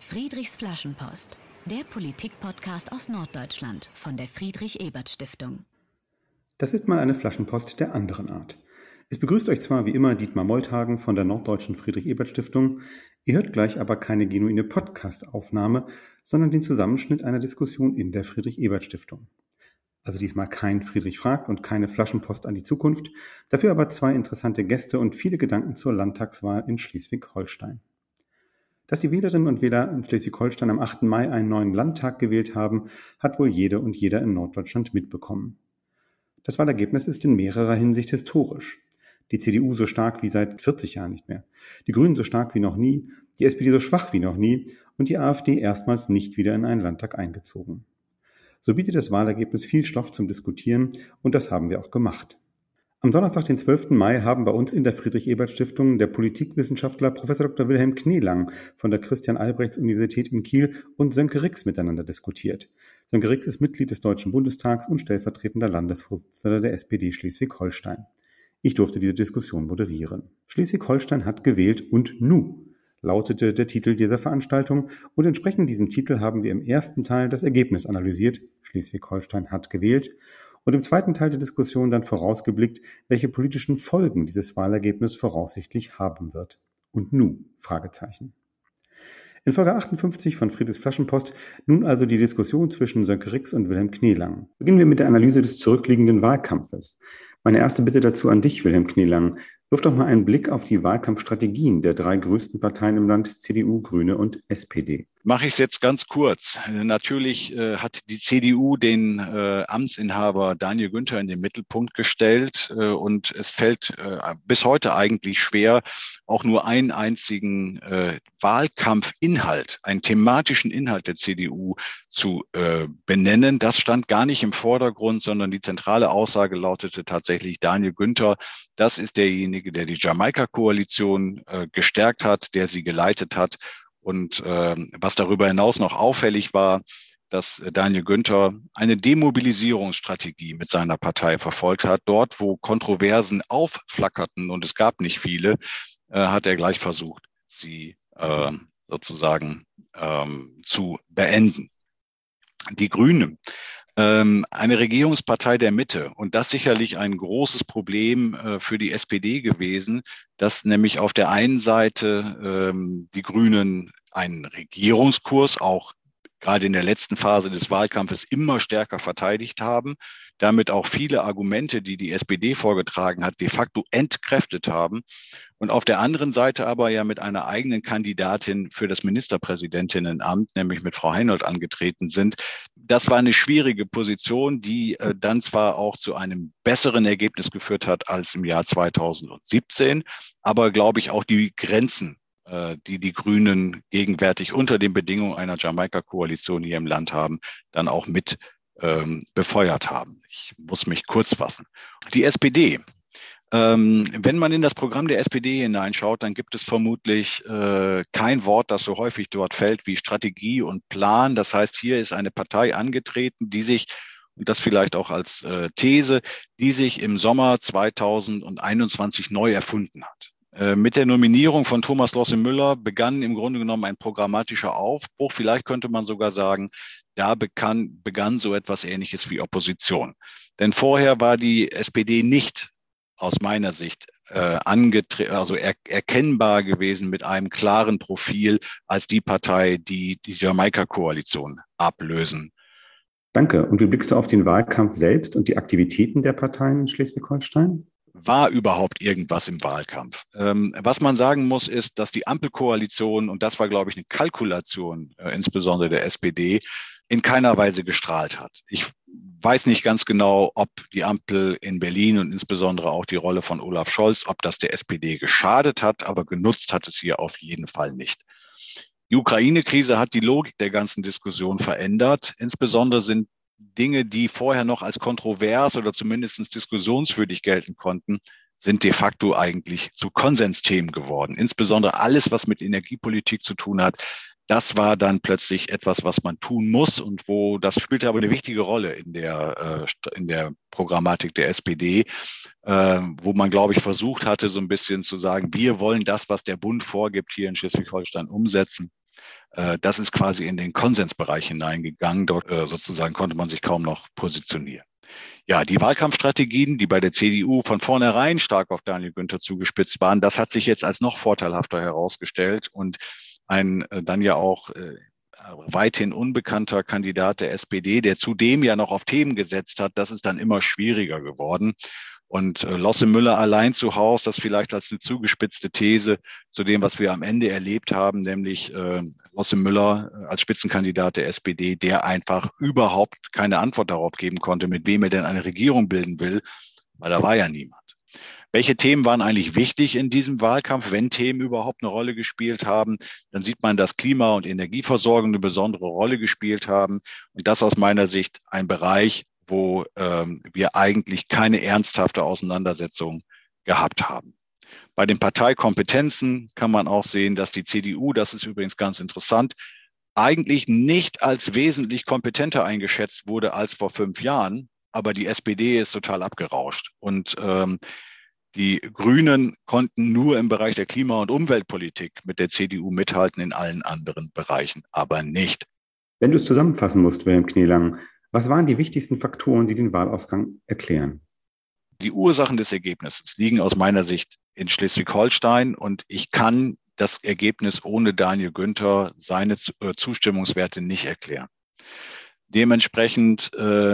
Friedrichs Flaschenpost, der Politik-Podcast aus Norddeutschland von der Friedrich-Ebert-Stiftung. Das ist mal eine Flaschenpost der anderen Art. Es begrüßt euch zwar wie immer Dietmar Molthagen von der Norddeutschen Friedrich-Ebert-Stiftung, ihr hört gleich aber keine genuine Podcast-Aufnahme, sondern den Zusammenschnitt einer Diskussion in der Friedrich-Ebert-Stiftung. Also diesmal kein Friedrich fragt und keine Flaschenpost an die Zukunft, dafür aber zwei interessante Gäste und viele Gedanken zur Landtagswahl in Schleswig-Holstein. Dass die Wählerinnen und Wähler in Schleswig-Holstein am 8. Mai einen neuen Landtag gewählt haben, hat wohl jede und jeder in Norddeutschland mitbekommen. Das Wahlergebnis ist in mehrerer Hinsicht historisch. Die CDU so stark wie seit 40 Jahren nicht mehr, die Grünen so stark wie noch nie, die SPD so schwach wie noch nie und die AfD erstmals nicht wieder in einen Landtag eingezogen. So bietet das Wahlergebnis viel Stoff zum Diskutieren und das haben wir auch gemacht. Am Donnerstag, den 12. Mai, haben bei uns in der Friedrich-Ebert-Stiftung der Politikwissenschaftler Prof. Dr. Wilhelm Kneelang von der Christian-Albrechts-Universität in Kiel und Sönke Rix miteinander diskutiert. Sönke Rix ist Mitglied des Deutschen Bundestags und stellvertretender Landesvorsitzender der SPD Schleswig-Holstein. Ich durfte diese Diskussion moderieren. Schleswig-Holstein hat gewählt und nu, lautete der Titel dieser Veranstaltung, und entsprechend diesem Titel haben wir im ersten Teil das Ergebnis analysiert, Schleswig-Holstein hat gewählt, und im zweiten Teil der Diskussion dann vorausgeblickt, welche politischen Folgen dieses Wahlergebnis voraussichtlich haben wird. Und nu? Fragezeichen. In Folge 58 von Friedrichs Flaschenpost nun also die Diskussion zwischen Sönke Rix und Wilhelm Kneelang. Beginnen wir mit der Analyse des zurückliegenden Wahlkampfes. Meine erste Bitte dazu an dich, Wilhelm Kneelang. Wirf doch mal einen Blick auf die Wahlkampfstrategien der drei größten Parteien im Land, CDU, Grüne und SPD. Mache ich es jetzt ganz kurz. Natürlich hat die CDU den Amtsinhaber Daniel Günther in den Mittelpunkt gestellt und es fällt bis heute eigentlich schwer, auch nur einen einzigen Wahlkampfinhalt, einen thematischen Inhalt der CDU zu benennen. Das stand gar nicht im Vordergrund, sondern die zentrale Aussage lautete tatsächlich Daniel Günther. Das ist derjenige, der die Jamaika-Koalition gestärkt hat, der sie geleitet hat. Und was darüber hinaus noch auffällig war, dass Daniel Günther eine Demobilisierungsstrategie mit seiner Partei verfolgt hat. Dort, wo Kontroversen aufflackerten, und es gab nicht viele, hat er gleich versucht, sie sozusagen zu beenden. Die Grünen, eine Regierungspartei der Mitte, und das sicherlich ein großes Problem für die SPD gewesen, dass nämlich auf der einen Seite die Grünen einen Regierungskurs auch gerade in der letzten Phase des Wahlkampfes immer stärker verteidigt haben, damit auch viele Argumente, die die SPD vorgetragen hat, de facto entkräftet haben. Und auf der anderen Seite aber ja mit einer eigenen Kandidatin für das Ministerpräsidentinnenamt, nämlich mit Frau Heinold, angetreten sind. Das war eine schwierige Position, die dann zwar auch zu einem besseren Ergebnis geführt hat als im Jahr 2017, aber glaube ich auch die Grenzen, die die Grünen gegenwärtig unter den Bedingungen einer Jamaika-Koalition hier im Land haben, dann auch mit befeuert haben. Ich muss mich kurz fassen. Die SPD. Wenn man in das Programm der SPD hineinschaut, dann gibt es vermutlich kein Wort, das so häufig dort fällt wie Strategie und Plan. Das heißt, hier ist eine Partei angetreten, die sich, und das vielleicht auch als These, die sich im Sommer 2021 neu erfunden hat. Mit der Nominierung von Thomas Losse-Müller begann im Grunde genommen ein programmatischer Aufbruch. Vielleicht könnte man sogar sagen, da begann so etwas Ähnliches wie Opposition. Denn vorher war die SPD nicht aus meiner Sicht erkennbar gewesen mit einem klaren Profil als die Partei, die die Jamaika-Koalition ablösen. Danke. Und wie blickst du auf den Wahlkampf selbst und die Aktivitäten der Parteien in Schleswig-Holstein? War überhaupt irgendwas im Wahlkampf? Was man sagen muss, ist, dass die Ampelkoalition, und das war, glaube ich, eine Kalkulation, insbesondere der SPD, in keiner Weise gestrahlt hat. Ich weiß nicht ganz genau, ob die Ampel in Berlin und insbesondere auch die Rolle von Olaf Scholz, ob das der SPD geschadet hat, aber genutzt hat es hier auf jeden Fall nicht. Die Ukraine-Krise hat die Logik der ganzen Diskussion verändert. Insbesondere sind Dinge, die vorher noch als kontrovers oder zumindest diskussionswürdig gelten konnten, sind de facto eigentlich zu Konsensthemen geworden. Insbesondere alles, was mit Energiepolitik zu tun hat, das war dann plötzlich etwas, was man tun muss und das spielte aber eine wichtige Rolle in der Programmatik der SPD, wo man, glaube ich, versucht hatte, so ein bisschen zu sagen, wir wollen das, was der Bund vorgibt, hier in Schleswig-Holstein umsetzen. Das ist quasi in den Konsensbereich hineingegangen. Dort sozusagen konnte man sich kaum noch positionieren. Ja, die Wahlkampfstrategien, die bei der CDU von vornherein stark auf Daniel Günther zugespitzt waren, das hat sich jetzt als noch vorteilhafter herausgestellt und ein dann ja auch weithin unbekannter Kandidat der SPD, der zudem ja noch auf Themen gesetzt hat, das ist dann immer schwieriger geworden. Und Losse Müller allein zu Haus, das vielleicht als eine zugespitzte These zu dem, was wir am Ende erlebt haben, nämlich Losse Müller als Spitzenkandidat der SPD, der einfach überhaupt keine Antwort darauf geben konnte, mit wem er denn eine Regierung bilden will, weil da war ja niemand. Welche Themen waren eigentlich wichtig in diesem Wahlkampf, wenn Themen überhaupt eine Rolle gespielt haben? Dann sieht man, dass Klima- und Energieversorgung eine besondere Rolle gespielt haben. Und das aus meiner Sicht ein Bereich, wo wir eigentlich keine ernsthafte Auseinandersetzung gehabt haben. Bei den Parteikompetenzen kann man auch sehen, dass die CDU, das ist übrigens ganz interessant, eigentlich nicht als wesentlich kompetenter eingeschätzt wurde als vor 5 Jahren. Aber die SPD ist total abgerauscht. Und die Grünen konnten nur im Bereich der Klima- und Umweltpolitik mit der CDU mithalten, in allen anderen Bereichen aber nicht. Wenn du es zusammenfassen musst, Wilhelm Kneelang, was waren die wichtigsten Faktoren, die den Wahlausgang erklären? Die Ursachen des Ergebnisses liegen aus meiner Sicht in Schleswig-Holstein und ich kann das Ergebnis ohne Daniel Günther, seine Zustimmungswerte nicht erklären. Dementsprechend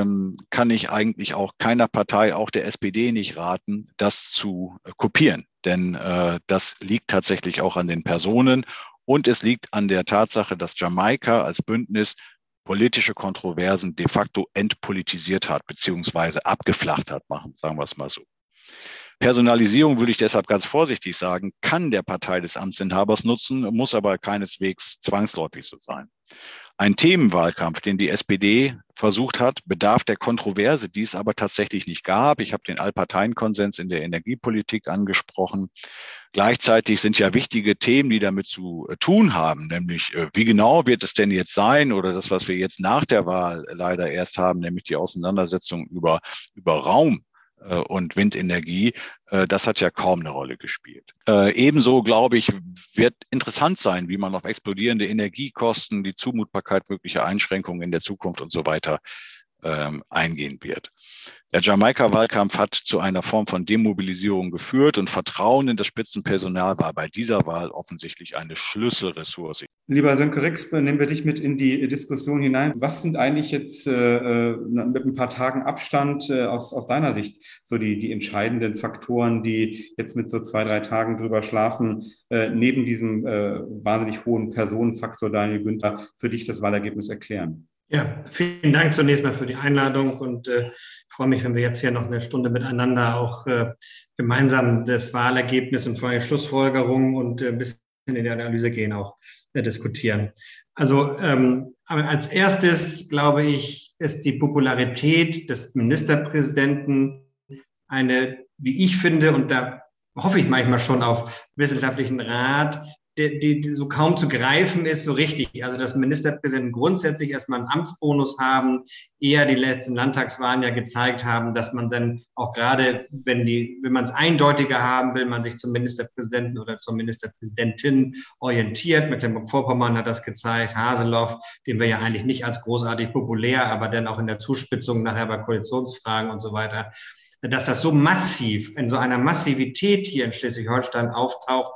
kann ich eigentlich auch keiner Partei, auch der SPD, nicht raten, das zu kopieren. Denn das liegt tatsächlich auch an den Personen und es liegt an der Tatsache, dass Jamaika als Bündnis politische Kontroversen de facto entpolitisiert hat, beziehungsweise abgeflacht hat, sagen wir es mal so. Personalisierung würde ich deshalb ganz vorsichtig sagen, kann der Partei des Amtsinhabers nutzen, muss aber keineswegs zwangsläufig so sein. Ein Themenwahlkampf, den die SPD versucht hat, bedarf der Kontroverse, die es aber tatsächlich nicht gab. Ich habe den Allparteienkonsens in der Energiepolitik angesprochen. Gleichzeitig sind ja wichtige Themen, die damit zu tun haben, nämlich wie genau wird es denn jetzt sein oder das, was wir jetzt nach der Wahl leider erst haben, nämlich die Auseinandersetzung über Raum und Windenergie, das hat ja kaum eine Rolle gespielt. Ebenso, glaube ich, wird interessant sein, wie man auf explodierende Energiekosten, die Zumutbarkeit möglicher Einschränkungen in der Zukunft und so weiter eingehen wird. Der Jamaika-Wahlkampf hat zu einer Form von Demobilisierung geführt und Vertrauen in das Spitzenpersonal war bei dieser Wahl offensichtlich eine Schlüsselressource. Lieber Sönke Rix, nehmen wir dich mit in die Diskussion hinein. Was sind eigentlich jetzt mit ein paar Tagen Abstand aus deiner Sicht so die entscheidenden Faktoren, die jetzt mit so 2, 3 Tagen drüber schlafen, neben diesem wahnsinnig hohen Personenfaktor Daniel Günther für dich das Wahlergebnis erklären? Ja, vielen Dank zunächst mal für die Einladung und freue mich, wenn wir jetzt hier noch eine Stunde miteinander auch gemeinsam das Wahlergebnis und vor allem Schlussfolgerungen und ein bisschen in die Analyse gehen, auch diskutieren. Also als erstes, glaube ich, ist die Popularität des Ministerpräsidenten eine, wie ich finde, und da hoffe ich manchmal schon auf wissenschaftlichen Rat, die so kaum zu greifen ist, so richtig. Also dass Ministerpräsidenten grundsätzlich erstmal einen Amtsbonus haben, eher die letzten Landtagswahlen ja gezeigt haben, dass man dann auch gerade, wenn man es eindeutiger haben will, man sich zum Ministerpräsidenten oder zur Ministerpräsidentin orientiert. Mecklenburg-Vorpommern hat das gezeigt, Haseloff, den wir ja eigentlich nicht als großartig populär, aber dann auch in der Zuspitzung nachher bei Koalitionsfragen und so weiter, dass das so massiv, in so einer Massivität hier in Schleswig-Holstein auftaucht.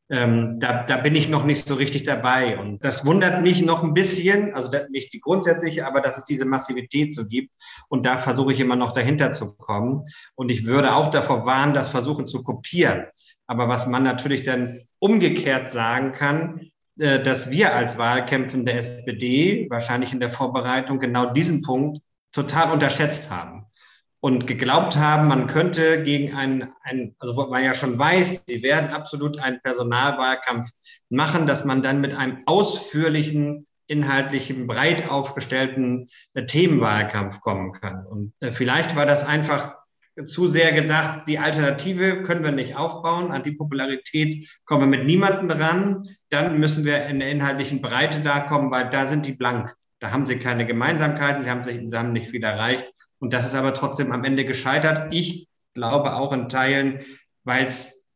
Da bin ich noch nicht so richtig dabei. Und das wundert mich noch ein bisschen, also nicht die grundsätzliche, aber dass es diese Massivität so gibt. Und da versuche ich immer noch dahinter zu kommen. Und ich würde auch davor warnen, das versuchen zu kopieren. Aber was man natürlich dann umgekehrt sagen kann, dass wir als Wahlkämpfer der SPD wahrscheinlich in der Vorbereitung genau diesen Punkt total unterschätzt haben. Und geglaubt haben, man könnte gegen also wo man ja schon weiß, sie werden absolut einen Personalwahlkampf machen, dass man dann mit einem ausführlichen, inhaltlichen, breit aufgestellten Themenwahlkampf kommen kann. Und vielleicht war das einfach zu sehr gedacht, die Alternative können wir nicht aufbauen, an die Popularität kommen wir mit niemandem ran, dann müssen wir in der inhaltlichen Breite da kommen, weil da sind die blank. Da haben sie keine Gemeinsamkeiten, sie haben nicht viel erreicht. Und das ist aber trotzdem am Ende gescheitert. Ich glaube auch in Teilen, weil es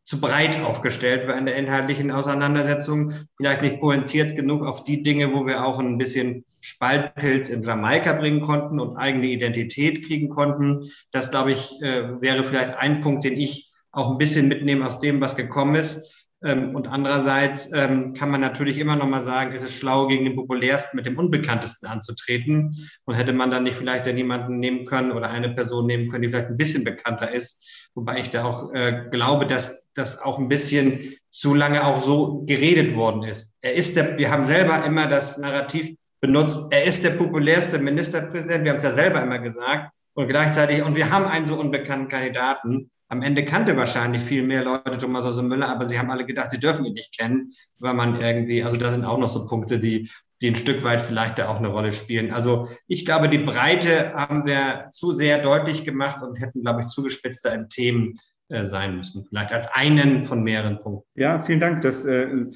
zu breit aufgestellt war in der inhaltlichen Auseinandersetzung, vielleicht nicht pointiert genug auf die Dinge, wo wir auch ein bisschen Spaltpilz in Jamaika bringen konnten und eigene Identität kriegen konnten. Das, glaube ich, wäre vielleicht ein Punkt, den ich auch ein bisschen mitnehme aus dem, was gekommen ist. Und andererseits kann man natürlich immer noch mal sagen, ist es schlau, gegen den Populärsten mit dem Unbekanntesten anzutreten? Und hätte man dann nicht vielleicht jemanden nehmen können oder eine Person nehmen können, die vielleicht ein bisschen bekannter ist? Wobei ich da auch glaube, dass das auch ein bisschen zu lange auch so geredet worden ist. Wir haben selber immer das Narrativ benutzt, er ist der populärste Ministerpräsident, wir haben es ja selber immer gesagt. Und gleichzeitig, und wir haben einen so unbekannten Kandidaten. Am Ende kannte wahrscheinlich viel mehr Leute Thomas Müller, aber sie haben alle gedacht, sie dürfen ihn nicht kennen, weil man irgendwie, also da sind auch noch so Punkte, die ein Stück weit vielleicht da auch eine Rolle spielen. Also ich glaube, die Breite haben wir zu sehr deutlich gemacht und hätten, glaube ich, zugespitzter in Themen sein müssen, vielleicht als einen von mehreren Punkten. Ja, vielen Dank. Das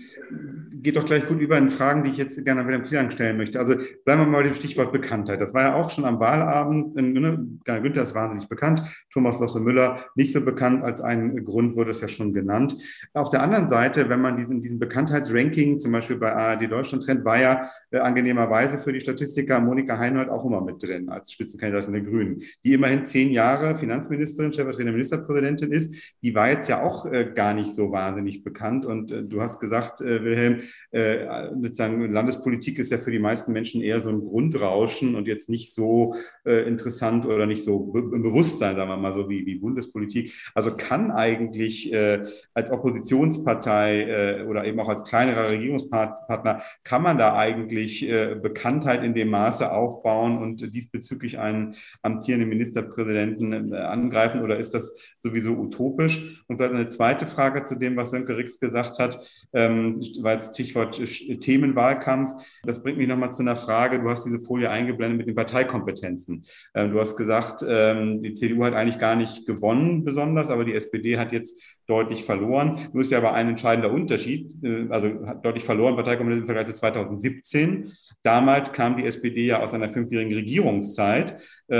geht doch gleich gut über in Fragen, die ich jetzt gerne Wilhelm Kielang stellen möchte. Also bleiben wir mal bei dem Stichwort Bekanntheit. Das war ja auch schon am Wahlabend. Daniel Günther ist wahnsinnig bekannt, Thomas Müller nicht so bekannt. Als ein Grund wurde es ja schon genannt. Auf der anderen Seite, wenn man diesen Bekanntheitsranking zum Beispiel bei ARD Deutschland trennt, war ja angenehmerweise für die Statistiker Monika Heinold auch immer mit drin als Spitzenkandidatin der Grünen, die immerhin 10 Jahre Finanzministerin, stellvertretende Ministerpräsidentin ist. Die war jetzt ja auch gar nicht so wahnsinnig bekannt. Und du hast gesagt, Wilhelm, sozusagen Landespolitik ist ja für die meisten Menschen eher so ein Grundrauschen und jetzt nicht so interessant oder nicht so im Bewusstsein, sagen wir mal so, wie Bundespolitik. Also kann eigentlich als Oppositionspartei oder eben auch als kleinerer Regierungspartner, kann man da eigentlich Bekanntheit in dem Maße aufbauen und diesbezüglich einen amtierenden Ministerpräsidenten angreifen, oder ist das sowieso utopisch? Und vielleicht eine zweite Frage zu dem, was Sönke Rix gesagt hat, weil es Stichwort Themenwahlkampf. Das bringt mich nochmal zu einer Frage. Du hast diese Folie eingeblendet mit den Parteikompetenzen. Du hast gesagt, die CDU hat eigentlich gar nicht gewonnen besonders, aber die SPD hat jetzt deutlich verloren. Nur ist ja aber ein entscheidender Unterschied, also hat deutlich verloren, Parteikompetenzen im Vergleich zu 2017. Damals kam die SPD ja aus einer 5-jährigen Regierungszeit.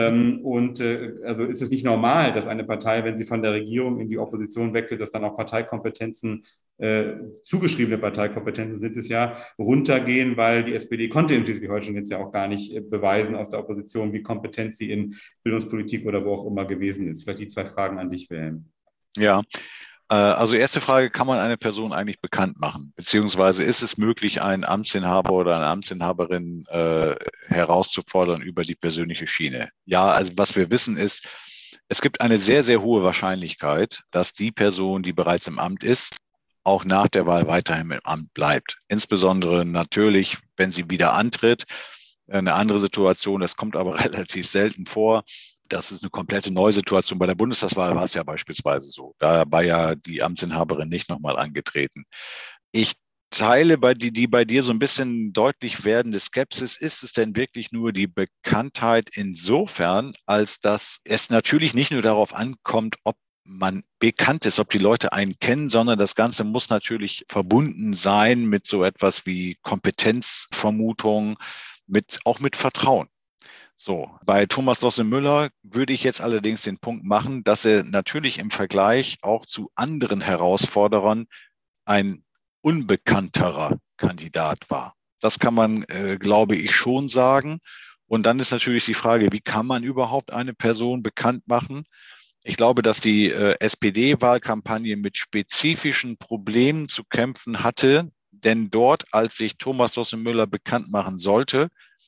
Also ist es nicht normal, dass eine Partei, wenn sie von der Regierung in die Opposition wechselt, dass dann auch Parteikompetenzen, zugeschriebene Parteikompetenzen sind es ja, runtergehen, weil die SPD konnte in Schleswig-Holstein jetzt ja auch gar nicht beweisen aus der Opposition, wie kompetent sie in Bildungspolitik oder wo auch immer gewesen ist. Vielleicht die 2 Fragen an dich, Wilhelm. Ja, also erste Frage, kann man eine Person eigentlich bekannt machen? Beziehungsweise ist es möglich, einen Amtsinhaber oder eine Amtsinhaberin herauszufordern über die persönliche Schiene? Ja, also was wir wissen ist, es gibt eine sehr, sehr hohe Wahrscheinlichkeit, dass die Person, die bereits im Amt ist, auch nach der Wahl weiterhin im Amt bleibt. Insbesondere natürlich, wenn sie wieder antritt. Eine andere Situation, das kommt aber relativ selten vor. Das ist eine komplette Neusituation. Bei der Bundestagswahl war es ja beispielsweise so. Da war ja die Amtsinhaberin nicht nochmal angetreten. Ich teile die bei dir so ein bisschen deutlich werdende Skepsis. Ist es denn wirklich nur die Bekanntheit insofern, als dass es natürlich nicht nur darauf ankommt, ob man bekannt ist, ob die Leute einen kennen, sondern das Ganze muss natürlich verbunden sein mit so etwas wie Kompetenzvermutung, auch mit Vertrauen. So, bei Thomas Müller würde ich jetzt allerdings den Punkt machen, dass er natürlich im Vergleich auch zu anderen Herausforderern ein unbekannterer Kandidat war. Das kann man, glaube ich, schon sagen. Und dann ist natürlich die Frage, wie kann man überhaupt eine Person bekannt machen? Ich glaube, dass die SPD-Wahlkampagne mit spezifischen Problemen zu kämpfen hatte, denn dort, als sich Thomas Müller bekannt machen sollte,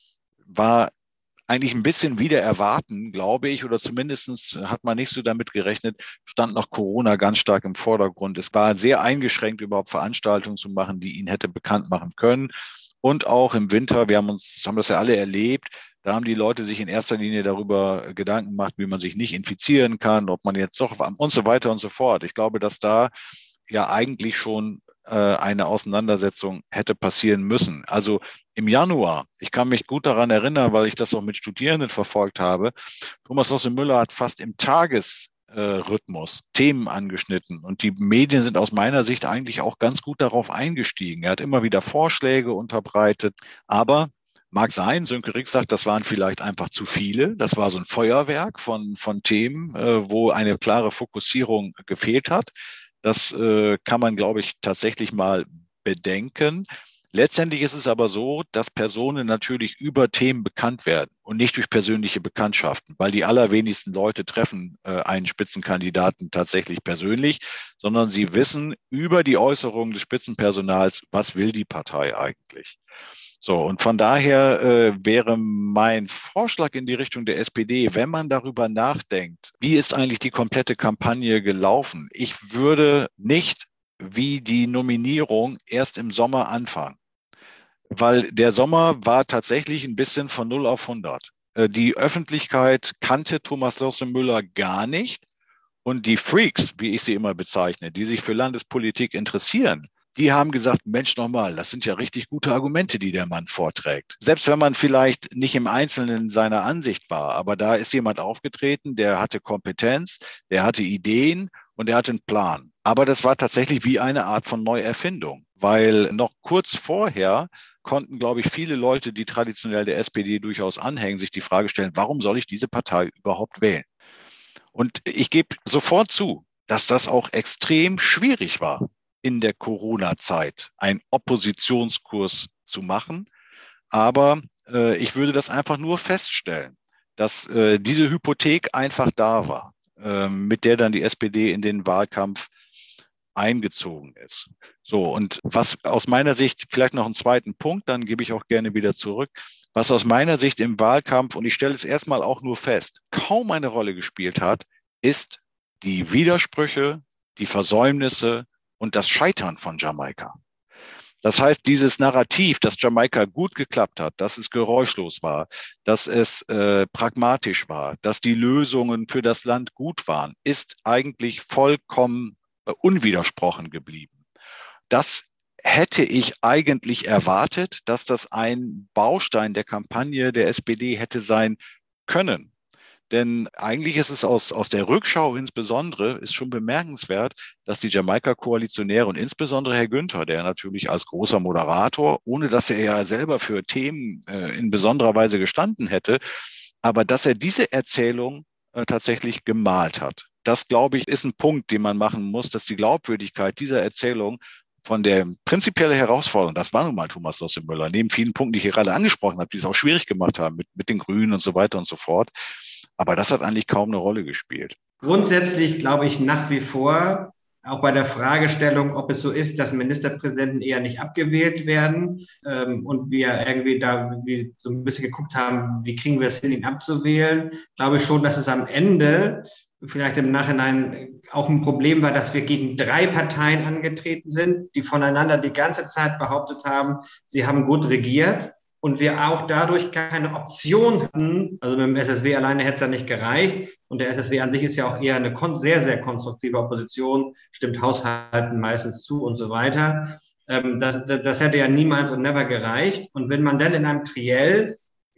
war eigentlich ein bisschen wieder erwarten, glaube ich, oder zumindest hat man nicht so damit gerechnet, stand noch Corona ganz stark im Vordergrund. Es war sehr eingeschränkt, überhaupt Veranstaltungen zu machen, die ihn hätte bekannt machen können. Und auch im Winter, wir haben das ja alle erlebt, da haben die Leute sich in erster Linie darüber Gedanken gemacht, wie man sich nicht infizieren kann, ob man jetzt doch und so weiter und so fort. Ich glaube, dass da ja eigentlich schon eine Auseinandersetzung hätte passieren müssen. Also im Januar, ich kann mich gut daran erinnern, weil ich das auch mit Studierenden verfolgt habe, Thomas Müller hat fast im Tagesrhythmus Themen angeschnitten und die Medien sind aus meiner Sicht eigentlich auch ganz gut darauf eingestiegen. Er hat immer wieder Vorschläge unterbreitet, aber mag sein, Sönke Rix sagt, das waren vielleicht einfach zu viele. Das war so ein Feuerwerk von Themen, wo eine klare Fokussierung gefehlt hat. Das kann man, glaube ich, tatsächlich mal bedenken. Letztendlich ist es aber so, dass Personen natürlich über Themen bekannt werden und nicht durch persönliche Bekanntschaften, weil die allerwenigsten Leute treffen einen Spitzenkandidaten tatsächlich persönlich, sondern sie wissen über die Äußerungen des Spitzenpersonals, was will die Partei eigentlich. So, und von daher wäre mein Vorschlag in die Richtung der SPD, wenn man darüber nachdenkt, wie ist eigentlich die komplette Kampagne gelaufen? Ich würde nicht wie die Nominierung erst im Sommer anfangen, weil der Sommer war tatsächlich ein bisschen von 0 auf 100. Die Öffentlichkeit kannte Thomas Losse-Müller gar nicht und die Freaks, wie ich sie immer bezeichne, die sich für Landespolitik interessieren, die haben gesagt, Mensch, nochmal, das sind ja richtig gute Argumente, die der Mann vorträgt. Selbst wenn man vielleicht nicht im Einzelnen seiner Ansicht war, aber da ist jemand aufgetreten, der hatte Kompetenz, der hatte Ideen und der hatte einen Plan. Aber das war tatsächlich wie eine Art von Neuerfindung, weil noch kurz vorher konnten, glaube ich, viele Leute, die traditionell der SPD durchaus anhängen, sich die Frage stellen, warum soll ich diese Partei überhaupt wählen? Und ich gebe sofort zu, dass das auch extrem schwierig war, in der Corona-Zeit einen Oppositionskurs zu machen. Aber ich würde das einfach nur feststellen, dass diese Hypothek einfach da war, mit der dann die SPD in den Wahlkampf eingezogen ist. So, und was aus meiner Sicht, vielleicht noch einen zweiten Punkt, dann gebe ich auch gerne wieder zurück, was aus meiner Sicht im Wahlkampf, und ich stelle es erstmal auch nur fest, kaum eine Rolle gespielt hat, ist die Widersprüche, die Versäumnisse und das Scheitern von Jamaika. Das heißt, dieses Narrativ, dass Jamaika gut geklappt hat, dass es geräuschlos war, dass es pragmatisch war, dass die Lösungen für das Land gut waren, ist eigentlich vollkommen unwidersprochen geblieben. Das hätte ich eigentlich erwartet, dass das ein Baustein der Kampagne der SPD hätte sein können. Denn eigentlich ist es aus der Rückschau insbesondere, ist schon bemerkenswert, dass die Jamaika-Koalitionäre und insbesondere Herr Günther, der natürlich als großer Moderator, ohne dass er ja selber für Themen in besonderer Weise gestanden hätte, aber dass er diese Erzählung tatsächlich gemalt hat. Das, glaube ich, ist ein Punkt, den man machen muss, dass die Glaubwürdigkeit dieser Erzählung von der prinzipiellen Herausforderung, das war nun mal Thomas Losse-Müller, neben vielen Punkten, die ich hier gerade angesprochen habe, die es auch schwierig gemacht haben mit den Grünen und so weiter und so fort. Aber das hat eigentlich kaum eine Rolle gespielt. Grundsätzlich glaube ich nach wie vor, auch bei der Fragestellung, ob es so ist, dass Ministerpräsidenten eher nicht abgewählt werden und wir irgendwie da so ein bisschen geguckt haben, wie kriegen wir es hin, ihn abzuwählen, glaube ich schon, dass es am Ende vielleicht im Nachhinein auch ein Problem war, dass wir gegen 3 Parteien angetreten sind, die voneinander die ganze Zeit behauptet haben, sie haben gut regiert. Und wir auch dadurch keine Option hatten, also mit dem SSW alleine hätte es ja nicht gereicht. Und der SSW an sich ist ja auch eher eine sehr, sehr konstruktive Opposition, stimmt Haushalten meistens zu und so weiter. Das hätte ja niemals und never gereicht. Und wenn man dann in einem Triell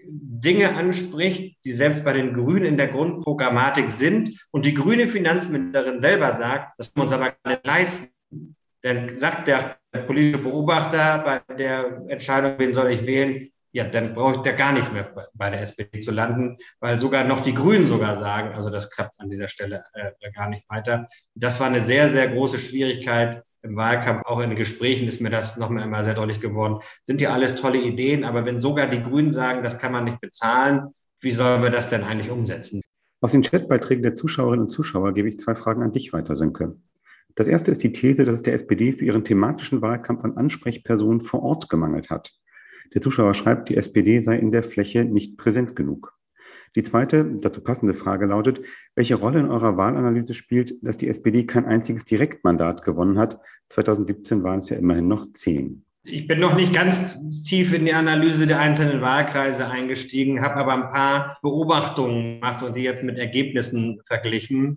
Dinge anspricht, die selbst bei den Grünen in der Grundprogrammatik sind und die grüne Finanzministerin selber sagt, das können wir uns aber gar nicht leisten, dann sagt der politische Beobachter bei der Entscheidung, wen soll ich wählen, ja, dann brauche ich da gar nicht mehr bei der SPD zu landen, weil sogar noch die Grünen sogar sagen, also das klappt an dieser Stelle gar nicht weiter. Das war eine sehr, sehr große Schwierigkeit im Wahlkampf. Auch in den Gesprächen ist mir das nochmal immer sehr deutlich geworden. Sind ja alles tolle Ideen, aber wenn sogar die Grünen sagen, das kann man nicht bezahlen, wie sollen wir das denn eigentlich umsetzen? Aus den Chatbeiträgen der Zuschauerinnen und Zuschauer gebe ich 2 Fragen an dich weiter, Sönke. Das erste ist die These, dass es der SPD für ihren thematischen Wahlkampf an Ansprechpersonen vor Ort gemangelt hat. Der Zuschauer schreibt, die SPD sei in der Fläche nicht präsent genug. Die zweite, dazu passende Frage lautet, welche Rolle in eurer Wahlanalyse spielt, dass die SPD kein einziges Direktmandat gewonnen hat? 2017 waren es ja immerhin noch 10. Ich bin noch nicht ganz tief in die Analyse der einzelnen Wahlkreise eingestiegen, habe aber ein paar Beobachtungen gemacht und die jetzt mit Ergebnissen verglichen.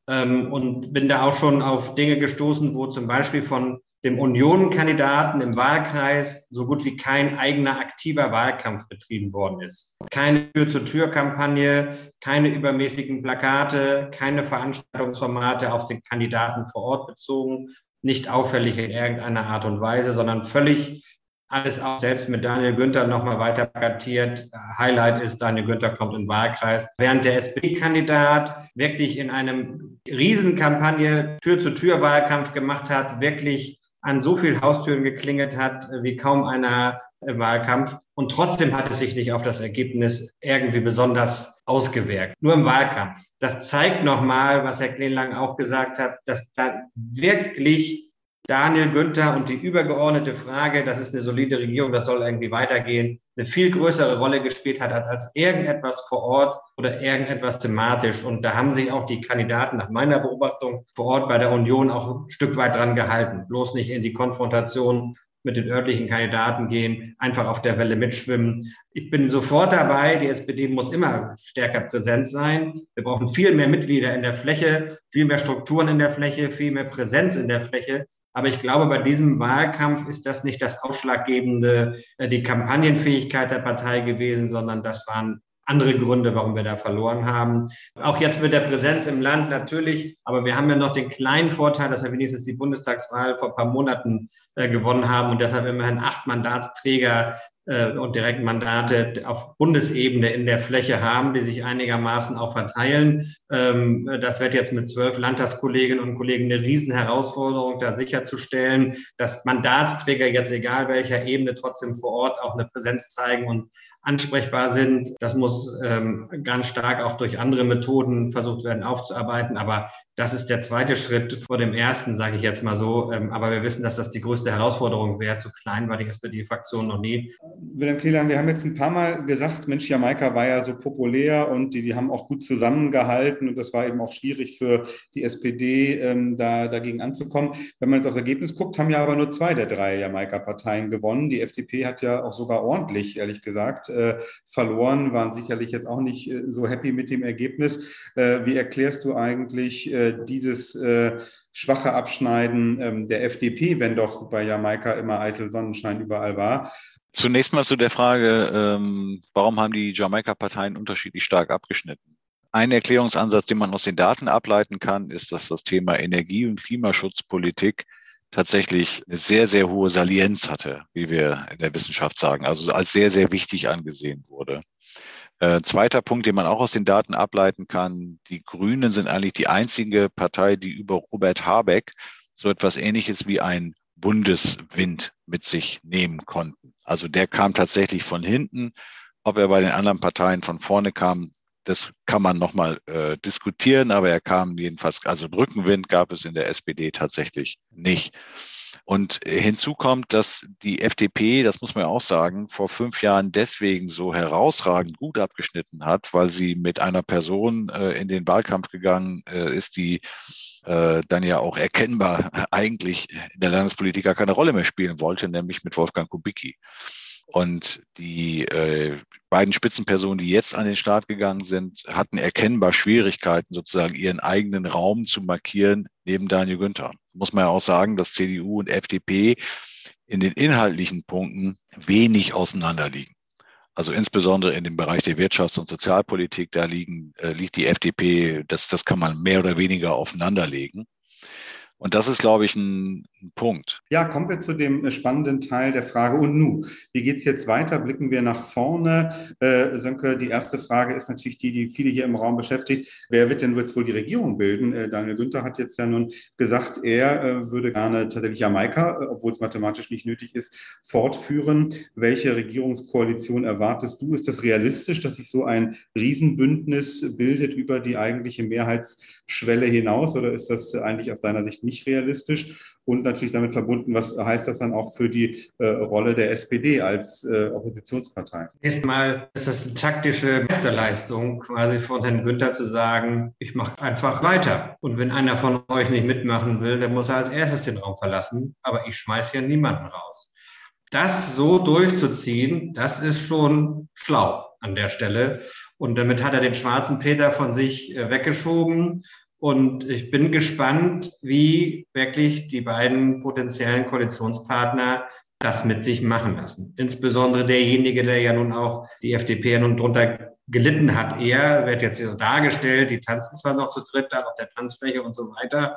Und bin da auch schon auf Dinge gestoßen, wo zum Beispiel von dem Union-Kandidaten im Wahlkreis so gut wie kein eigener aktiver Wahlkampf betrieben worden ist. Keine Tür-zu-Tür-Kampagne, keine übermäßigen Plakate, keine Veranstaltungsformate auf den Kandidaten vor Ort bezogen, nicht auffällig in irgendeiner Art und Weise, sondern völlig alles auch selbst mit Daniel Günther nochmal weiter plakatiert. Highlight ist, Daniel Günther kommt in den Wahlkreis. Während der SPD-Kandidat wirklich in einem Riesenkampagne Tür-zu-Tür-Wahlkampf gemacht hat, wirklich an so vielen Haustüren geklingelt hat, wie kaum einer im Wahlkampf. Und trotzdem hat es sich nicht auf das Ergebnis irgendwie besonders ausgewirkt. Nur im Wahlkampf. Das zeigt nochmal, was Herr Klehnlang auch gesagt hat, dass da wirklich Daniel Günther und die übergeordnete Frage, das ist eine solide Regierung, das soll irgendwie weitergehen, eine viel größere Rolle gespielt hat als irgendetwas vor Ort oder irgendetwas thematisch. Und da haben sich auch die Kandidaten nach meiner Beobachtung vor Ort bei der Union auch ein Stück weit dran gehalten. Bloß nicht in die Konfrontation mit den örtlichen Kandidaten gehen, einfach auf der Welle mitschwimmen. Ich bin sofort dabei, die SPD muss immer stärker präsent sein. Wir brauchen viel mehr Mitglieder in der Fläche, viel mehr Strukturen in der Fläche, viel mehr Präsenz in der Fläche. Aber ich glaube, bei diesem Wahlkampf ist das nicht das Ausschlaggebende, die Kampagnenfähigkeit der Partei gewesen, sondern das waren andere Gründe, warum wir da verloren haben. Auch jetzt mit der Präsenz im Land natürlich, aber wir haben ja noch den kleinen Vorteil, dass wir wenigstens die Bundestagswahl vor ein paar Monaten gewonnen haben und deshalb immerhin 8 Mandatsträger und Direktmandate auf Bundesebene in der Fläche haben, die sich einigermaßen auch verteilen. Das wird jetzt mit 12 Landtagskolleginnen und Kollegen eine Riesenherausforderung, da sicherzustellen, dass Mandatsträger jetzt egal welcher Ebene trotzdem vor Ort auch eine Präsenz zeigen und ansprechbar sind. Das muss ganz stark auch durch andere Methoden versucht werden aufzuarbeiten. Aber das ist der zweite Schritt vor dem ersten, sage ich jetzt mal so. Aber wir wissen, dass das die größte Herausforderung wäre. Zu klein war die SPD-Fraktion noch nie. Wilhelm Klehnlang, wir haben jetzt ein paar Mal gesagt, Mensch, Jamaika war ja so populär und die haben auch gut zusammengehalten und das war eben auch schwierig für die SPD, dagegen anzukommen. Wenn man jetzt aufs Ergebnis guckt, haben ja aber nur 2 der 3 Jamaika-Parteien gewonnen. Die FDP hat ja auch sogar ordentlich, ehrlich gesagt, verloren, waren sicherlich jetzt auch nicht so happy mit dem Ergebnis. Wie erklärst du eigentlich dieses schwache Abschneiden der FDP, wenn doch bei Jamaika immer eitel Sonnenschein überall war? Zunächst mal zu der Frage, warum haben die Jamaika-Parteien unterschiedlich stark abgeschnitten? Ein Erklärungsansatz, den man aus den Daten ableiten kann, ist, dass das Thema Energie- und Klimaschutzpolitik tatsächlich eine sehr, sehr hohe Salienz hatte, wie wir in der Wissenschaft sagen, also als sehr, sehr wichtig angesehen wurde. Zweiter Punkt, den man auch aus den Daten ableiten kann, die Grünen sind eigentlich die einzige Partei, die über Robert Habeck so etwas Ähnliches wie ein Bundeswind mit sich nehmen konnten. Also der kam tatsächlich von hinten. Ob er bei den anderen Parteien von vorne kam, das kann man nochmal diskutieren, aber er kam jedenfalls, also Rückenwind gab es in der SPD tatsächlich nicht. Und hinzu kommt, dass die FDP, das muss man ja auch sagen, vor 5 Jahren deswegen so herausragend gut abgeschnitten hat, weil sie mit einer Person in den Wahlkampf gegangen ist, die dann ja auch erkennbar eigentlich in der Landespolitik gar keine Rolle mehr spielen wollte, nämlich mit Wolfgang Kubicki. Und die beiden Spitzenpersonen, die jetzt an den Start gegangen sind, hatten erkennbar Schwierigkeiten, sozusagen ihren eigenen Raum zu markieren neben Daniel Günther. Muss man ja auch sagen, dass CDU und FDP in den inhaltlichen Punkten wenig auseinanderliegen. Also insbesondere in dem Bereich der Wirtschafts- und Sozialpolitik, da liegt die FDP, das kann man mehr oder weniger aufeinanderlegen. Und das ist, glaube ich, ein Punkt. Ja, kommen wir zu dem spannenden Teil der Frage. Und nun, wie geht es jetzt weiter? Blicken wir nach vorne. Sönke, die erste Frage ist natürlich die viele hier im Raum beschäftigt. Wer wird denn jetzt wohl die Regierung bilden? Daniel Günther hat jetzt ja nun gesagt, er würde gerne tatsächlich Jamaika, obwohl es mathematisch nicht nötig ist, fortführen. Welche Regierungskoalition erwartest du? Ist das realistisch, dass sich so ein Riesenbündnis bildet über die eigentliche Mehrheitsschwelle hinaus? Oder ist das eigentlich aus deiner Sicht nicht realistisch? Und natürlich damit verbunden, was heißt das dann auch für die Rolle der SPD als Oppositionspartei? Erstmal ist das eine taktische Meisterleistung, quasi von Herrn Günther zu sagen, ich mache einfach weiter. Und wenn einer von euch nicht mitmachen will, dann muss er als erstes den Raum verlassen. Aber ich schmeiße hier niemanden raus. Das so durchzuziehen, das ist schon schlau an der Stelle. Und damit hat er den schwarzen Peter von sich weggeschoben. Und ich bin gespannt, wie wirklich die beiden potenziellen Koalitionspartner das mit sich machen lassen. Insbesondere derjenige, der ja nun auch die FDP nun drunter gelitten hat. Er wird jetzt so dargestellt, die tanzen zwar noch zu dritt da auf der Tanzfläche und so weiter,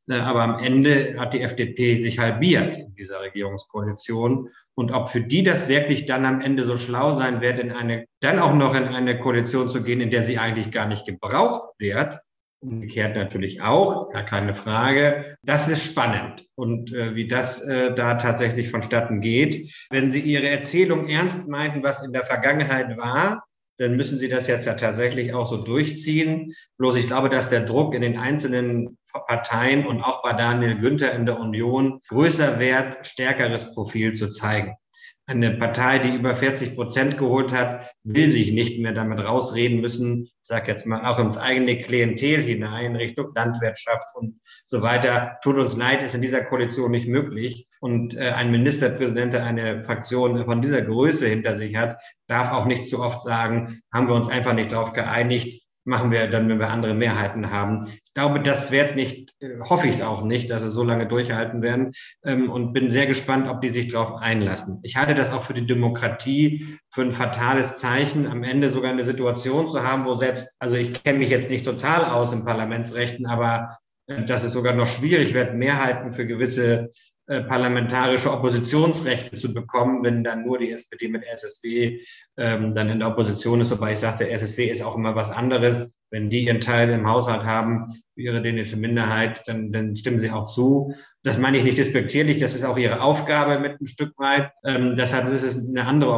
Aber am Ende hat die FDP sich halbiert in dieser Regierungskoalition. Und ob für die das wirklich dann am Ende so schlau sein wird, dann auch noch in eine Koalition zu gehen, in der sie eigentlich gar nicht gebraucht wird, umgekehrt natürlich auch, gar keine Frage. Das ist spannend und wie das da tatsächlich vonstatten geht. Wenn Sie Ihre Erzählung ernst meinten, was in der Vergangenheit war, dann müssen Sie das jetzt ja tatsächlich auch so durchziehen. Bloß ich glaube, dass der Druck in den einzelnen Parteien und auch bei Daniel Günther in der Union größer wird, stärkeres Profil zu zeigen. Eine Partei, die über 40% geholt hat, will sich nicht mehr damit rausreden müssen, ich sage jetzt mal auch ins eigene Klientel hinein, Richtung Landwirtschaft und so weiter. Tut uns leid, ist in dieser Koalition nicht möglich. Und ein Ministerpräsident, der eine Fraktion von dieser Größe hinter sich hat, darf auch nicht zu oft sagen, haben wir uns einfach nicht darauf geeinigt, machen wir dann, wenn wir andere Mehrheiten haben. Ich glaube, das wird nicht, hoffe ich auch nicht, dass es so lange durchhalten werden und bin sehr gespannt, ob die sich darauf einlassen. Ich halte das auch für die Demokratie für ein fatales Zeichen, am Ende sogar eine Situation zu haben, wo selbst, also ich kenne mich jetzt nicht total aus im Parlamentsrechten, aber dass es sogar noch schwierig wird, Mehrheiten für gewisse parlamentarische Oppositionsrechte zu bekommen, wenn dann nur die SPD mit SSW dann in der Opposition ist. Wobei ich sagte, SSW ist auch immer was anderes. Wenn die ihren Teil im Haushalt haben, für ihre dänische Minderheit, dann stimmen sie auch zu. Das meine ich nicht despektierlich, das ist auch ihre Aufgabe mit ein Stück weit. Deshalb ist es